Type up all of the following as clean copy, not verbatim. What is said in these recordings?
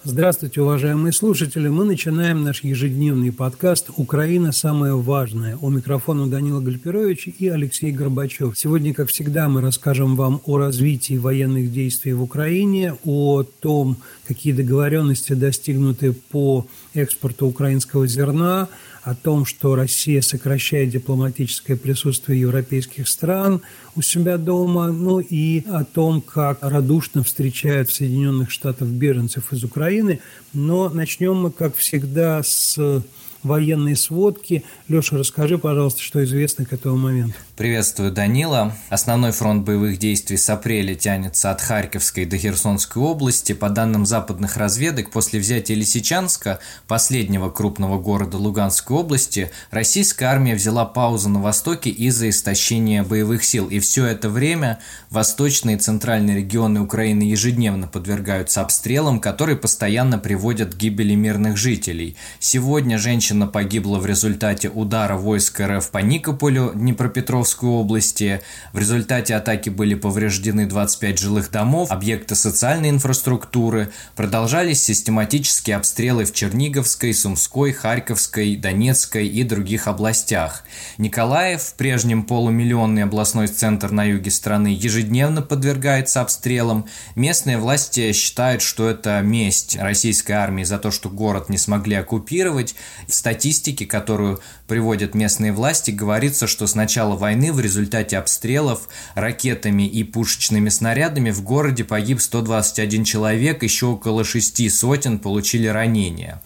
Здравствуйте, уважаемые слушатели. Мы начинаем наш ежедневный подкаст «Украина. Самое важное». У микрофона Данила Гальперович и Алексей Горбачев. Сегодня, как всегда, мы расскажем вам о развитии военных действий в Украине, о том, какие договоренности достигнуты по экспорту украинского зерна, о том, что Россия сокращает дипломатическое присутствие европейских стран у себя дома, и о том, как радушно встречают в Соединенных Штатах беженцев из Украины. Но начнем мы, как всегда, с военной сводки. Леша, расскажи, пожалуйста, что известно к этому моменту. Приветствую, Данила. Основной фронт боевых действий с апреля тянется от Харьковской до Херсонской области. По данным западных разведок, после взятия Лисичанска, последнего крупного города Луганской области, российская армия взяла паузу на востоке из-за истощения боевых сил. И все это время восточные и центральные регионы Украины ежедневно подвергаются обстрелам, которые постоянно приводят к гибели мирных жителей. Сегодня женщина погибла в результате удара войск РФ по Никополю Днепропетровской области. В результате атаки были повреждены 25 жилых домов, объекты социальной инфраструктуры. Продолжались систематические обстрелы в Черниговской, Сумской, Харьковской, Донецкой и других областях. Николаев, в прежнем полумиллионный областной центр на юге страны, ежедневно подвергается обстрелам. Местные власти считают, что это месть российской армии за то, что город не смогли оккупировать. В статистике, которую приводят местные власти, говорится, что с начала войны в результате обстрелов ракетами и пушечными снарядами в городе погиб 121 человек, еще около 6 сотен получили ранения.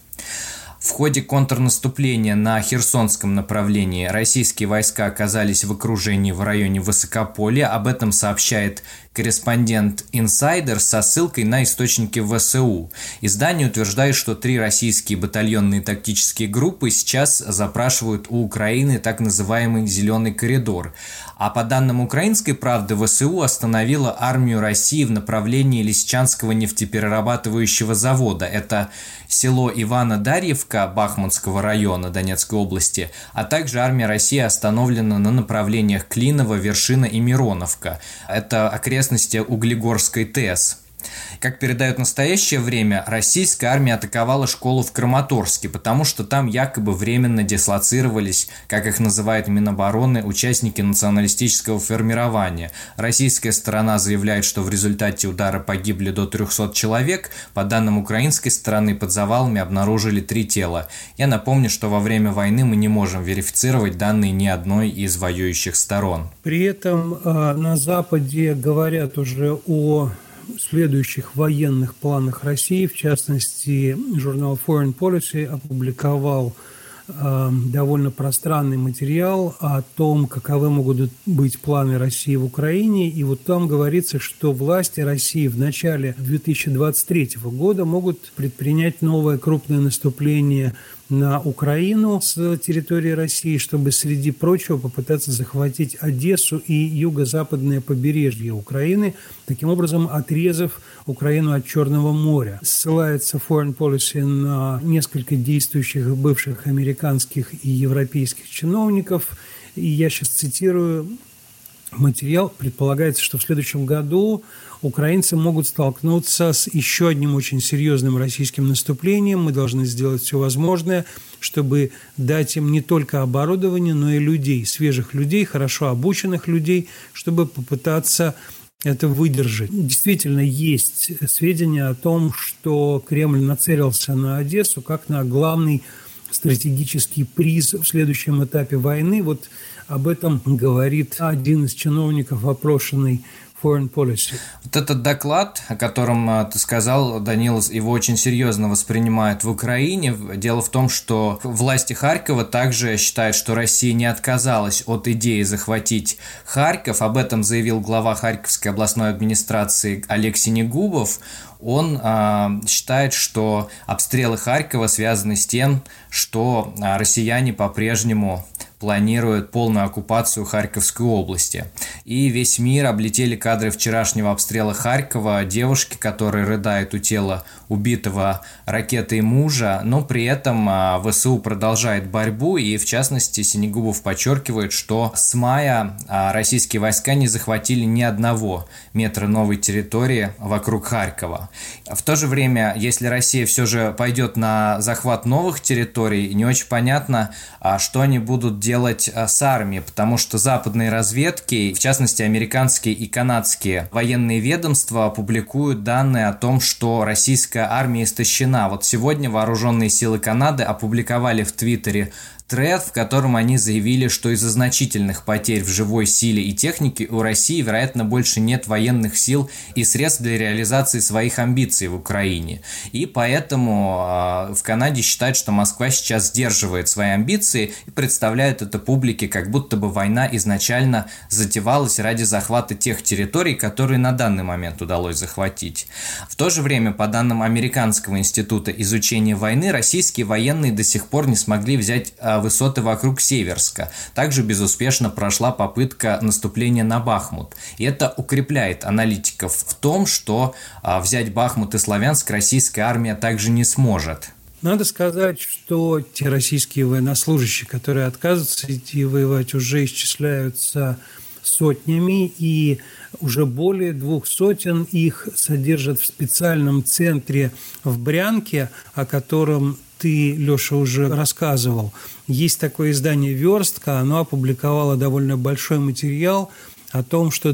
В ходе контрнаступления на Херсонском направлении российские войска оказались в окружении в районе Высокополья. Об этом сообщает корреспондент Insider со ссылкой на источники ВСУ. Издание утверждает, что 3 российские батальонные тактические группы сейчас запрашивают у Украины так называемый «зеленый коридор». А по данным «Украинской правды», ВСУ остановила армию России в направлении Лисичанского нефтеперерабатывающего завода. Это село Ивано-Дарьевка Бахмутского района Донецкой области, а также армия России остановлена на направлениях Клиново, Вершина и Мироновка. Это окрестности Углегорской ТЭС. Как передают в настоящее время, российская армия атаковала школу в Краматорске, потому что там якобы временно дислоцировались, как их называет Минобороны, участники националистического формирования. Российская сторона заявляет, что в результате удара погибли до 300 человек. По данным украинской стороны, под завалами обнаружили 3 тела. Я напомню, что во время войны мы не можем верифицировать данные ни одной из воюющих сторон. При этом на Западе говорят уже о следующих военных планах России. В частности, журнал Foreign Policy опубликовал довольно пространный материал о том, каковы могут быть планы России в Украине. И вот там говорится, что власти России в начале 2023 года могут предпринять новое крупное наступление на Украину с территории России, чтобы, среди прочего, попытаться захватить Одессу и юго-западное побережье Украины, таким образом отрезав Украину от Черного моря. Ссылается Foreign Policy на несколько действующих бывших американских и европейских чиновников, и я сейчас цитирую материал. Предполагается, что в следующем году украинцы могут столкнуться с еще одним очень серьезным российским наступлением. Мы должны сделать все возможное, чтобы дать им не только оборудование, но и людей, свежих людей, хорошо обученных людей, чтобы попытаться это выдержать. Действительно, есть сведения о том, что Кремль нацелился на Одессу как на главный стратегический приз в следующем этапе войны. Вот об этом говорит один из чиновников, опрошенный Foreign Policy. Вот этот доклад, о котором ты сказал, Данил, его очень серьезно воспринимают в Украине. Дело в том, что власти Харькова также считают, что Россия не отказалась от идеи захватить Харьков. Об этом заявил глава Харьковской областной администрации Олег Синегубов. Он считает, что обстрелы Харькова связаны с тем, что россияне по-прежнему планирует полную оккупацию Харьковской области. И весь мир облетели кадры вчерашнего обстрела Харькова, девушки, которая рыдает у тела убитого ракетой мужа, но при этом ВСУ продолжает борьбу, и в частности Синегубов подчеркивает, что с мая российские войска не захватили ни одного метра новой территории вокруг Харькова. В то же время, если Россия все же пойдет на захват новых территорий, не очень понятно, что они будут делать с армией, потому что западные разведки, в частности американские и канадские военные ведомства, публикуют данные о том, что российская армия истощена. Вот сегодня вооруженные силы Канады опубликовали в Твиттере тред, в котором они заявили, что из-за значительных потерь в живой силе и технике у России, вероятно, больше нет военных сил и средств для реализации своих амбиций в Украине. И поэтому в Канаде считают, что Москва сейчас сдерживает свои амбиции и представляет это публике, как будто бы война изначально затевалась ради захвата тех территорий, которые на данный момент удалось захватить. В то же время, по данным Американского института изучения войны, российские военные до сих пор не смогли взять высоты вокруг Северска. Также безуспешно прошла попытка наступления на Бахмут. И это укрепляет аналитиков в том, что взять Бахмут и Славянск российская армия также не сможет. Надо сказать, что те российские военнослужащие, которые отказываются идти воевать, уже исчисляются сотнями, и уже более 200 их содержат в специальном центре в Брянке, о котором ты, Леша, уже рассказывал. Есть такое издание «Верстка», оно опубликовало довольно большой материал о том, что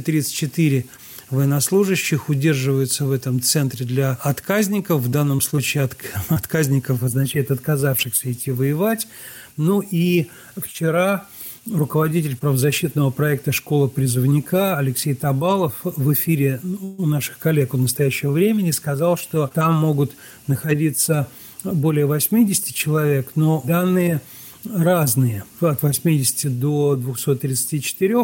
234 военнослужащих удерживаются в этом центре для отказников. В данном случае отказников означает отказавшихся идти воевать. Ну и вчера руководитель правозащитного проекта «Школа призывника» Алексей Табалов в эфире у наших коллег «У настоящего времени» сказал, что там могут находиться более 80 человек, но данные разные, от 80 до 234,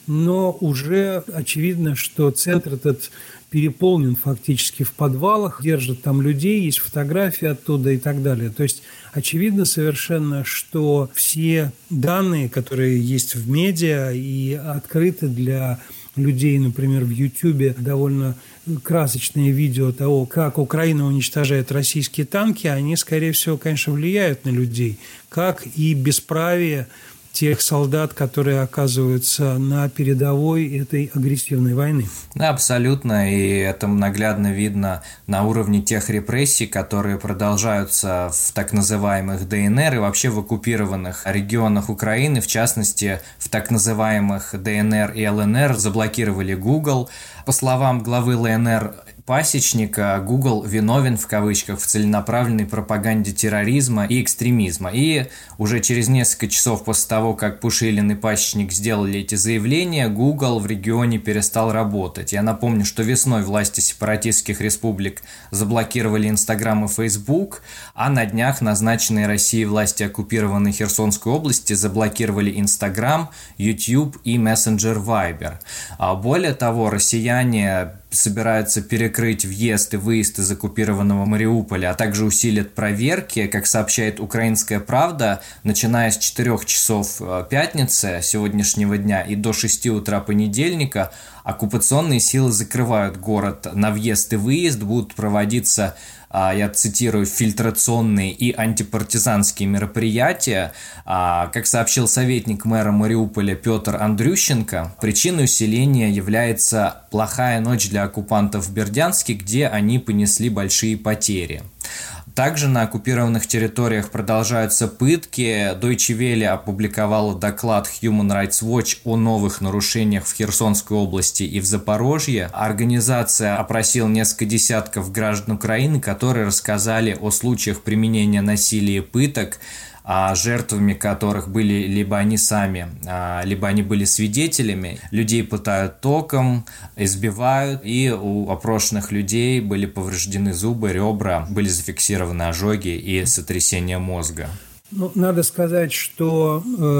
но уже очевидно, что центр этот переполнен фактически в подвалах, держат там людей, есть фотографии оттуда и так далее. То есть очевидно совершенно, что все данные, которые есть в медиа и открыты для людей, например, в Ютьюбе, довольно красочные видео того, как Украина уничтожает российские танки, они, скорее всего, конечно, влияют на людей, как и бесправие тех солдат, которые оказываются на передовой этой агрессивной войны. Да, абсолютно, и это наглядно видно на уровне тех репрессий, которые продолжаются в так называемых ДНР и вообще в оккупированных регионах Украины, в частности, в так называемых ДНР и ЛНР заблокировали Google. По словам главы ЛНР Пасечника, Google виновен в кавычках в целенаправленной пропаганде терроризма и экстремизма. И уже через несколько часов после того, как Пушилин и Пасечник сделали эти заявления, Google в регионе перестал работать. Я напомню, что весной власти сепаратистских республик заблокировали Instagram и Facebook, а на днях назначенные Россией власти оккупированной Херсонской области заблокировали Instagram, YouTube и мессенджер Viber. Более того, россияне собираются перекрыть въезд и выезд из оккупированного Мариуполя, а также усилят проверки. Как сообщает «Украинская правда», начиная с 4 часов пятницы сегодняшнего дня и до 6 утра понедельника оккупационные силы закрывают город на въезд и выезд, будут проводиться, я цитирую, фильтрационные и антипартизанские мероприятия. Как сообщил советник мэра Мариуполя Петр Андрющенко, причиной усиления является плохая ночь для оккупантов в Бердянске, где они понесли большие потери. Также на оккупированных территориях продолжаются пытки. Deutsche Welle опубликовала доклад Human Rights Watch о новых нарушениях в Херсонской области и в Запорожье. Организация опросила несколько десятков граждан Украины, которые рассказали о случаях применения насилия и пыток, жертвами которых были либо они сами, либо они были свидетелями. Людей пытают током, избивают, и у опрошенных людей были повреждены зубы, ребра, были зафиксированы ожоги и сотрясение мозга. Надо сказать, что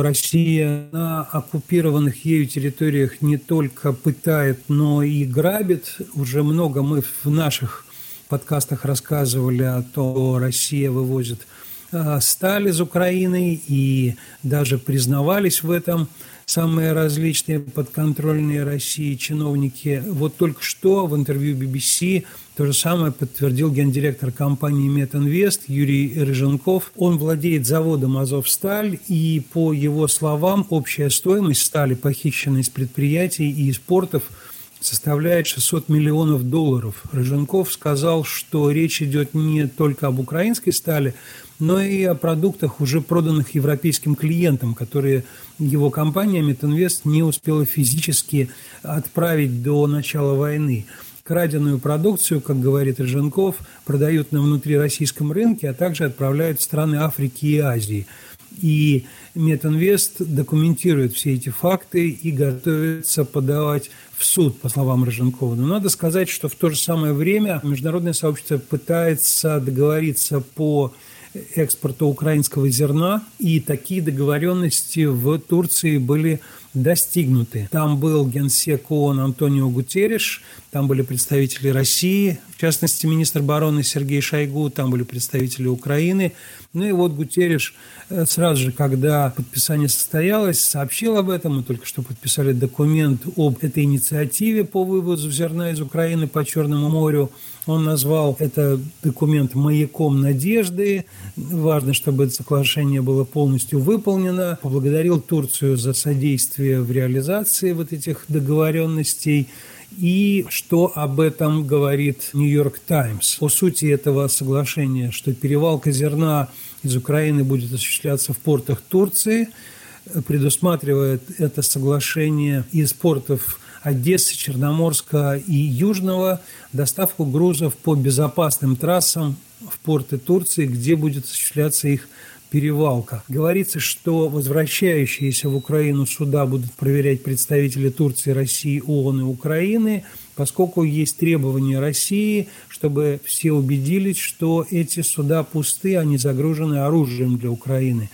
Россия на оккупированных ею территориях не только пытает, но и грабит. Уже много мы в наших подкастах рассказывали о том, что Россия вывозит сталь из Украины, и даже признавались в этом самые различные подконтрольные России чиновники. Вот только что в интервью BBC то же самое подтвердил гендиректор компании «Метинвест» Юрий Рыженков. Он владеет заводом «Азовсталь», и, по его словам, общая стоимость стали, похищенной из предприятий и из портов, составляет $600 миллионов. Рыженков сказал, что речь идет не только об украинской стали, но и о продуктах, уже проданных европейским клиентам, которые его компания «Метинвест» не успела физически отправить до начала войны. Краденую продукцию, как говорит Рыженков, продают на внутрироссийском рынке, а также отправляют в страны Африки и Азии. И «Метинвест» документирует все эти факты и готовится подавать в суд, по словам Рыженкова. Но надо сказать, что в то же самое время международное сообщество пытается договориться по экспорту украинского зерна, и такие договоренности в Турции были достигнуты. Там был генсек ООН Антонио Гутерриш, там были представители России, в частности, министр обороны Сергей Шойгу, там были представители Украины. Ну и вот Гутерриш сразу же, когда подписание состоялось, сообщил об этом. Мы только что подписали документ об этой инициативе по вывозу зерна из Украины по Черному морю. Он назвал этот документ маяком надежды. Важно, чтобы это соглашение было полностью выполнено. Поблагодарил Турцию за содействие в реализации вот этих договоренностей. И что об этом говорит «Нью-Йорк Таймс»? О сути этого соглашения, что перевалка зерна из Украины будет осуществляться в портах Турции, предусматривает это соглашение из портов Одессы, Черноморска и Южного доставку грузов по безопасным трассам в порты Турции, где будет осуществляться их перевалка. Говорится, что возвращающиеся в Украину суда будут проверять представители Турции, России, ООН и Украины, поскольку есть требования России, чтобы все убедились, что эти суда пусты, они загружены оружием для Украины.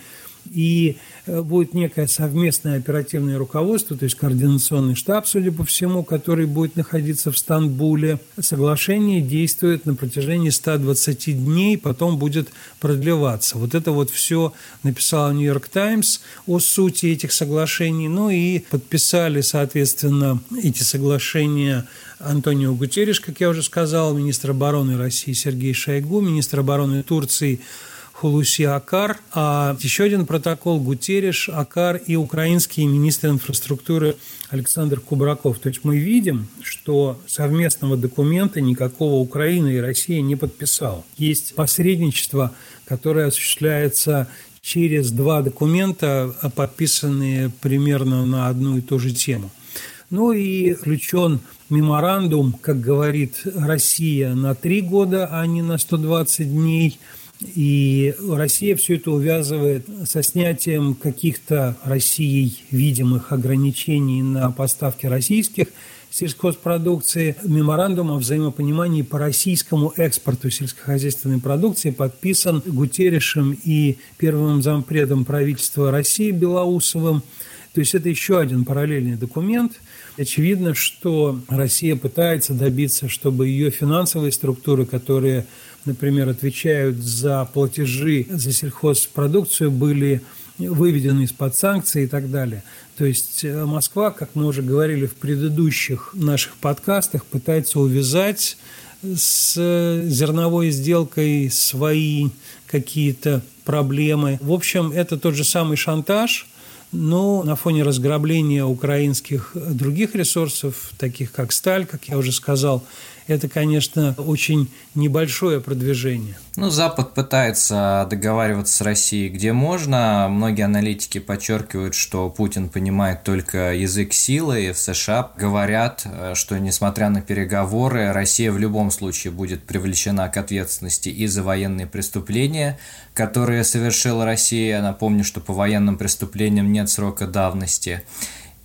И будет некое совместное оперативное руководство, то есть координационный штаб, судя по всему, который будет находиться в Стамбуле. Соглашение действует на протяжении 120 дней, потом будет продлеваться. Вот это вот все написал «Нью-Йорк Таймс» о сути этих соглашений. Ну и подписали, соответственно, эти соглашения Антонио Гутерриш, как я уже сказал, министр обороны России Сергей Шойгу, министр обороны Турции Хулуси Акар, а еще один протокол Гутерриш, Акар и украинский министр инфраструктуры Александр Кубраков. То есть мы видим, что совместного документа никакого Украина и Россия не подписала. Есть посредничество, которое осуществляется через два документа, подписанные примерно на одну и ту же тему. Ну и заключен меморандум, как говорит Россия, на 3 года, а не на 120 дней. И Россия все это увязывает со снятием каких-то Россией видимых ограничений на поставки российских сельхозпродукции. Меморандум о взаимопонимании по российскому экспорту сельскохозяйственной продукции подписан Гутерришем и первым зампредом правительства России Белоусовым. То есть это еще один параллельный документ. Очевидно, что Россия пытается добиться, чтобы ее финансовые структуры, которые, например, отвечают за платежи за сельхозпродукцию, были выведены из-под санкций и так далее. То есть Москва, как мы уже говорили в предыдущих наших подкастах, пытается увязать с зерновой сделкой свои какие-то проблемы. В общем, это тот же самый шантаж, но на фоне разграбления украинских других ресурсов, таких как сталь, как я уже сказал, это, конечно, очень небольшое продвижение. Запад пытается договариваться с Россией где можно. Многие аналитики подчеркивают, что Путин понимает только язык силы. И в США говорят, что, несмотря на переговоры, Россия в любом случае будет привлечена к ответственности и за военные преступления, которые совершила Россия. Напомню, что по военным преступлениям нет срока давности.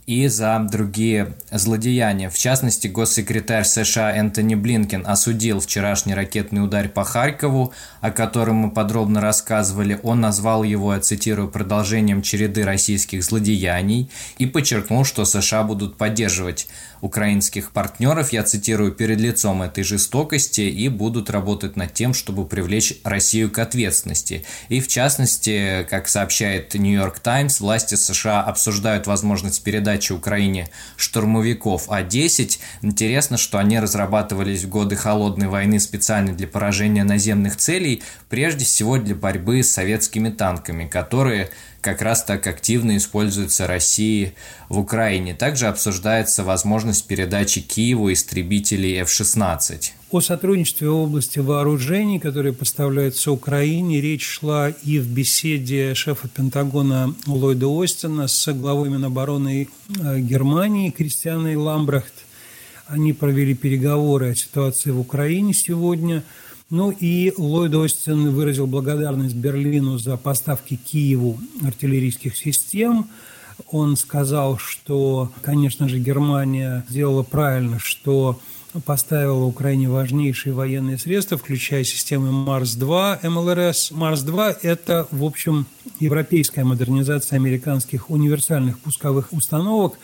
и за другие злодеяния. В частности, госсекретарь США Энтони Блинкен осудил вчерашний ракетный удар по Харькову, о котором мы подробно рассказывали. Он назвал его, я цитирую, продолжением череды российских злодеяний и подчеркнул, что США будут поддерживать украинских партнеров, я цитирую, перед лицом этой жестокости и будут работать над тем, чтобы привлечь Россию к ответственности. И в частности, как сообщает Нью-Йорк Таймс, власти США обсуждают возможность передачи Украине штурмовиков А-10. Интересно, что они разрабатывались в годы Холодной войны специально для поражения наземных целей, прежде всего для борьбы с советскими танками, которые как раз так активно используются Россией в Украине. Также обсуждается возможность передачи Киеву истребителей F-16. О сотрудничестве в области вооружений, которые поставляются Украине, речь шла и в беседе шефа Пентагона Ллойда Остина с главой Минобороны Германии Кристианой Ламбрехт. Они провели переговоры о ситуации в Украине сегодня. Ну и Ллойд Остин выразил благодарность Берлину за поставки Киеву артиллерийских систем. Он сказал, что, конечно же, Германия сделала правильно, что поставила Украине важнейшие военные средства, включая системы Марс-2, МЛРС. Марс-2 – это, в общем, европейская модернизация американских универсальных пусковых установок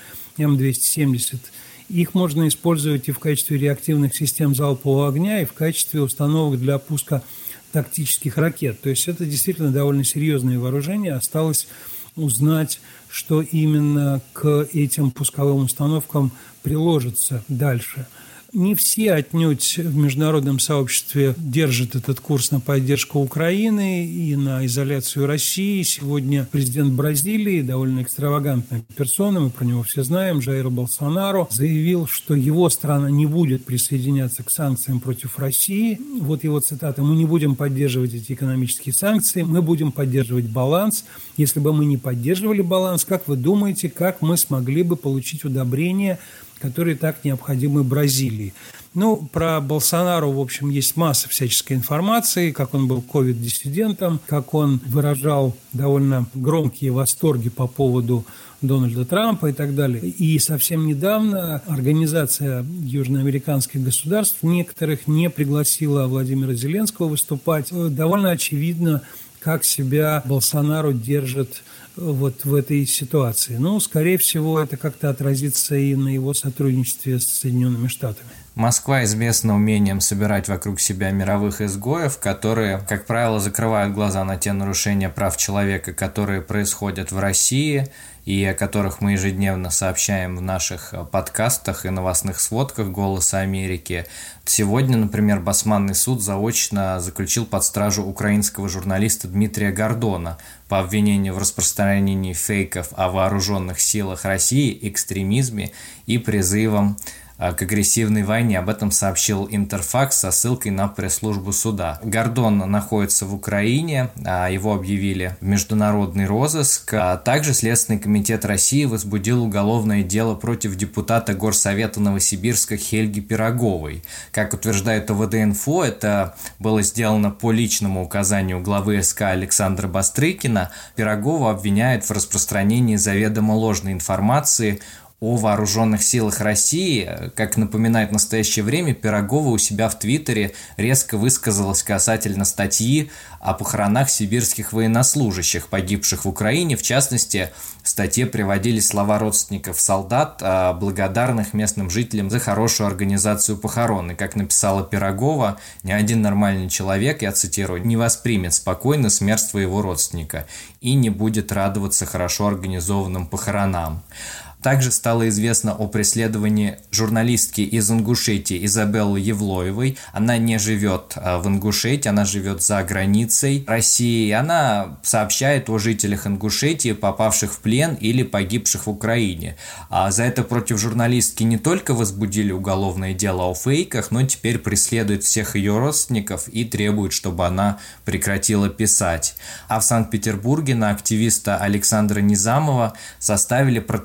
М-270. Их можно использовать и в качестве реактивных систем залпового огня, и в качестве установок для пуска тактических ракет. То есть это действительно довольно серьезное вооружение. Осталось узнать, что именно к этим пусковым установкам приложится дальше. Не все отнюдь в международном сообществе держат этот курс на поддержку Украины и на изоляцию России. Сегодня президент Бразилии, довольно экстравагантная персона, мы про него все знаем, Джаир Болсонаро, заявил, что его страна не будет присоединяться к санкциям против России. Вот его цитата: «Мы не будем поддерживать эти экономические санкции, мы будем поддерживать баланс. Если бы мы не поддерживали баланс, как вы думаете, как мы смогли бы получить удобрения, которые так необходимы Бразилии?» Ну, про Болсонару, в общем, есть масса всяческой информации, как он был ковид-диссидентом, как он выражал довольно громкие восторги по поводу Дональда Трампа и так далее. И совсем недавно Организация южноамериканских государств некоторых не пригласила Владимира Зеленского выступать. Довольно очевидно, как себя Болсонару держит вот в этой ситуации. Ну, скорее всего, это как-то отразится и на его сотрудничестве с Соединенными Штатами. Москва известна умением собирать вокруг себя мировых изгоев, которые, как правило, закрывают глаза на те нарушения прав человека, которые происходят в России и о которых мы ежедневно сообщаем в наших подкастах и новостных сводках «Голоса Америки». Сегодня, например, Басманный суд заочно заключил под стражу украинского журналиста Дмитрия Гордона по обвинению в распространении фейков о вооруженных силах России, экстремизме и призывам к агрессивной войне. Об этом сообщил Интерфакс со ссылкой на пресс-службу суда. Гордон находится в Украине, его объявили в международный розыск. Также Следственный комитет России возбудил уголовное дело против депутата Горсовета Новосибирска Хельги Пироговой. Как утверждает ОВД-инфо, это было сделано по личному указанию главы СК Александра Бастрыкина. Пирогову обвиняют в распространении заведомо ложной информации о вооруженных силах России. Как напоминает в настоящее время, Пирогова у себя в Твиттере резко высказалась касательно статьи о похоронах сибирских военнослужащих, погибших в Украине. В частности, в статье приводились слова родственников солдат, благодарных местным жителям за хорошую организацию похорон. И, как написала Пирогова, ни один нормальный человек, я цитирую, не воспримет спокойно смерть своего родственника и не будет радоваться хорошо организованным похоронам. Также стало известно о преследовании журналистки из Ингушетии Изабеллы Евлоевой. Она не живет в Ингушетии, она живет за границей России. И она сообщает о жителях Ингушетии, попавших в плен или погибших в Украине. А за это против журналистки не только возбудили уголовное дело о фейках, но теперь преследуют всех ее родственников и требуют, чтобы она прекратила писать. А в Санкт-Петербурге на активиста Александра Низамова составили протокол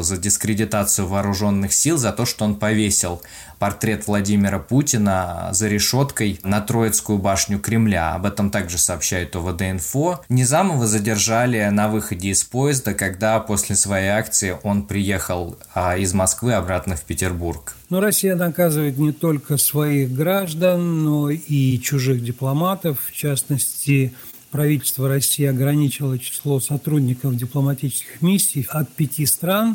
вышел за дискредитацию вооруженных сил, за то, что он повесил портрет Владимира Путина за решеткой на Троицкую башню Кремля. Об этом также сообщает ОВД-инфо. Низамова задержали на выходе из поезда, когда после своей акции он приехал из Москвы обратно в Петербург. Но Россия наказывает не только своих граждан, но и чужих дипломатов. В частности, правительство России ограничило число сотрудников дипломатических миссий от 5 стран.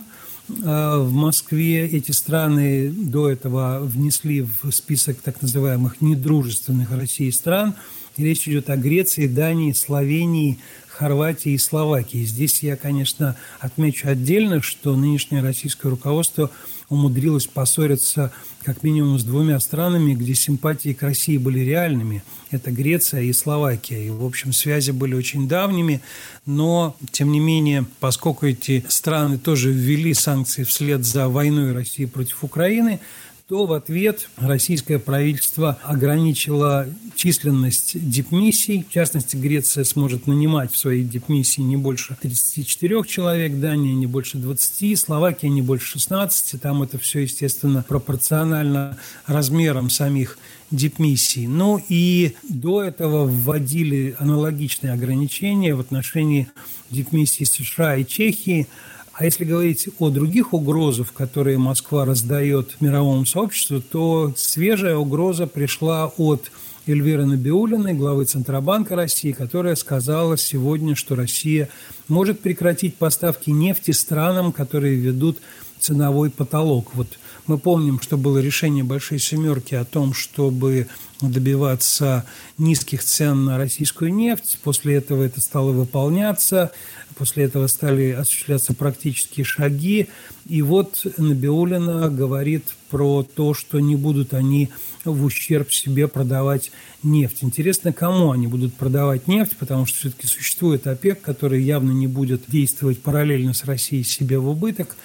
В Москве эти страны до этого внесли в список так называемых недружественных России стран. И речь идет о Греции, Дании, Словении, Хорватии и Словакии. Здесь я, конечно, отмечу отдельно, что нынешнее российское руководство умудрилось поссориться как минимум с 2 странами, где симпатии к России были реальными. Это Греция и Словакия. И, в общем, связи были очень давними. Но, тем не менее, поскольку эти страны тоже ввели санкции вслед за войной России против Украины, то в ответ российское правительство ограничило численность дипмиссий. В частности, Греция сможет нанимать в свои дипмиссии не больше 34 человек, Дания не больше 20, Словакия не больше 16. Там это все, естественно, пропорционально размерам самих дипмиссий. Ну и до этого вводили аналогичные ограничения в отношении дипмиссий США и Чехии. А если говорить о других угрозах, которые Москва раздает мировому сообществу, то свежая угроза пришла от Эльвиры Набиуллиной, главы Центробанка России, которая сказала сегодня, что Россия может прекратить поставки нефти странам, которые ведут ценовой потолок. Вот мы помним, что было решение Большой Семерки о том, чтобы добиваться низких цен на российскую нефть. После этого это стало выполняться. После этого стали осуществляться практические шаги. И вот Набиуллина говорит про то, что не будут они в ущерб себе продавать нефть. Интересно, кому они будут продавать нефть, потому что все-таки существует ОПЕК, который явно не будет действовать параллельно с Россией себе в убыток.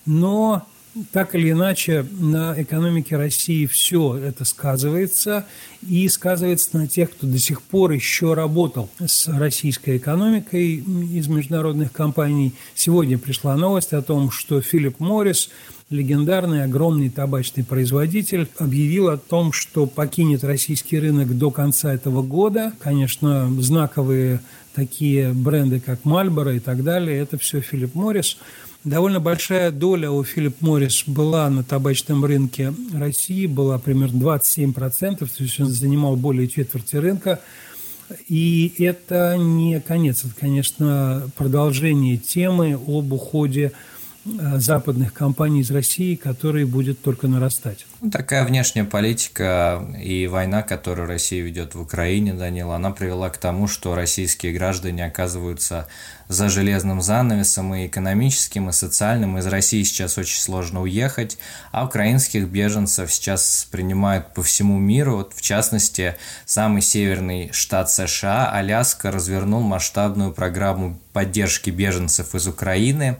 Но так или иначе на экономике России все это сказывается, и сказывается на тех, кто до сих пор еще работал с российской экономикой из международных компаний. Сегодня пришла новость о том, что Филипп Моррис, легендарный огромный табачный производитель, объявил о том, что покинет российский рынок до конца этого года. Конечно, знаковые такие бренды, как Marlboro и так далее, это все Филипп Моррис. Довольно большая доля у Филипп Моррис была на табачном рынке России, была примерно 27%, то есть он занимал более четверти рынка. И это не конец, это, конечно, продолжение темы об уходе западных компаний из России, который будет только нарастать. Такая внешняя политика и война, которую Россия ведет в Украине, Данила, она привела к тому, что российские граждане оказываются за железным занавесом и экономическим, и социальным. Из России сейчас очень сложно уехать, а украинских беженцев сейчас принимают по всему миру. Вот, в частности, самый северный штат США, Аляска, развернул масштабную программу поддержки беженцев из Украины.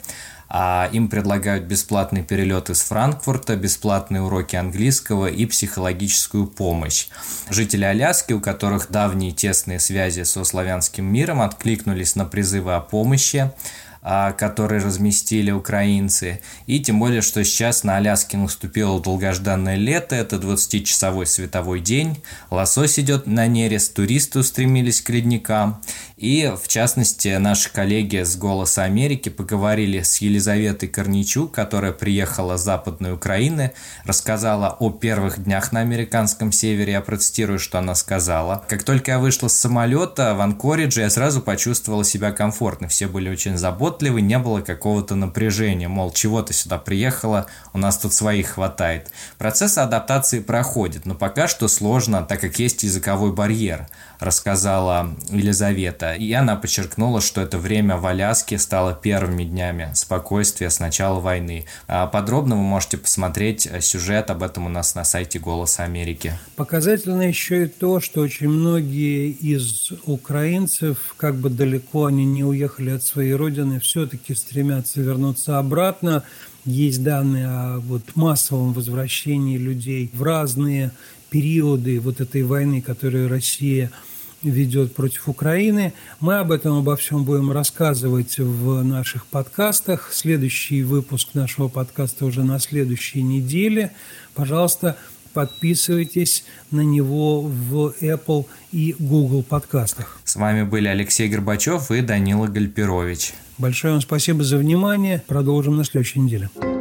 Им предлагают бесплатный перелет из Франкфурта, бесплатные уроки английского и психологическую помощь. Жители Аляски, у которых давние тесные связи со славянским миром, откликнулись на призывы о помощи, которые разместили украинцы. И тем более, что сейчас на Аляске наступило долгожданное лето, это 20-часовой световой день, лосось идет на нерест, туристы устремились к ледникам. И, в частности, наши коллеги с «Голоса Америки» поговорили с Елизаветой Корничук, которая приехала с Западной Украины, рассказала о первых днях на американском севере. Я процитирую, что она сказала. «Как только я вышла с самолета в Анкоридже, я сразу почувствовала себя комфортно. Все были очень заботливы, не было какого-то напряжения. Мол, чего ты сюда приехала, у нас тут своих хватает». Процесс адаптации проходит, но пока что сложно, так как есть языковой барьер, рассказала Елизавета. И она подчеркнула, что это время в Аляске стало первыми днями спокойствия с начала войны. Подробно вы можете посмотреть сюжет об этом у нас на сайте «Голоса Америки». Показательно еще и то, что очень многие из украинцев, как бы далеко они не уехали от своей родины, все-таки стремятся вернуться обратно. Есть данные о массовом возвращении людей в разные периоды вот этой войны, которую Россия ведет против Украины. Мы обо всем будем рассказывать в наших подкастах. Следующий выпуск нашего подкаста уже на следующей неделе. Пожалуйста, подписывайтесь на него в Apple и Google подкастах. С вами были Алексей Горбачев и Данила Гальперович. Большое вам спасибо за внимание. Продолжим на следующей неделе.